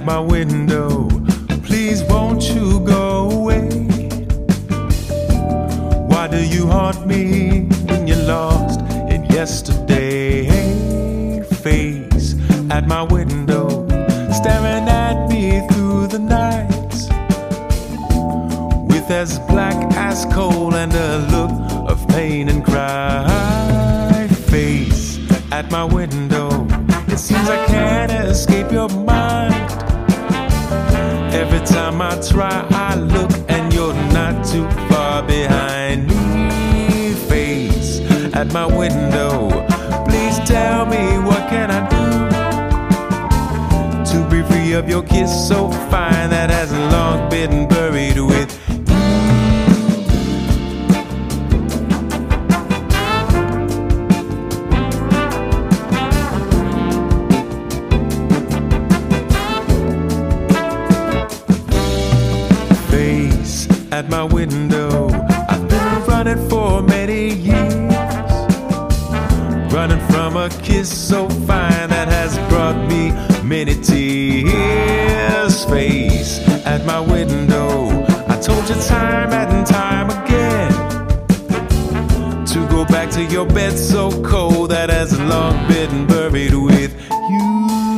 at my window. Please won't you go away? Why do you haunt me when you're lost in yesterday? Face at my window, staring at me through the night, with as black as coal and a look of pain and cry. Face at my window, it seems I can't escape your mind. Every time I try, I look and you're not too far behind me. Face at my window, please tell me what can I do to be free of your kiss so fine that has long been buried with you. Face at my window, I've been running for many years, running from a kiss so fine that has brought me many tears. Face at my window, I told you time and time again to go back to your bed so cold that has long been buried with you.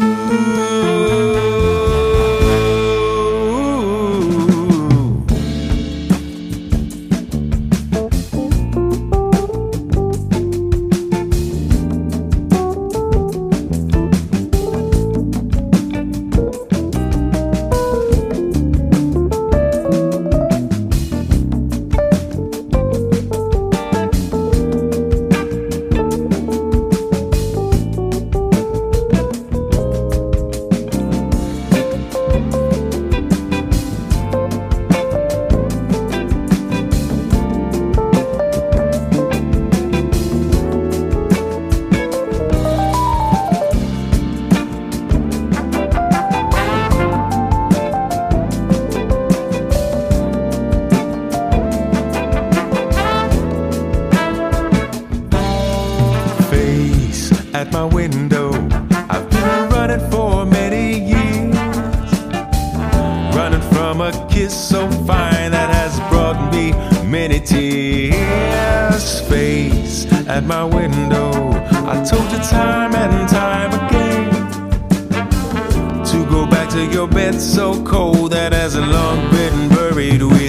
At my window, I've been running for many years, running from a kiss so fine that has brought me many tears. Face at my window, I told you time and time again to go back to your bed so cold that has long been buried with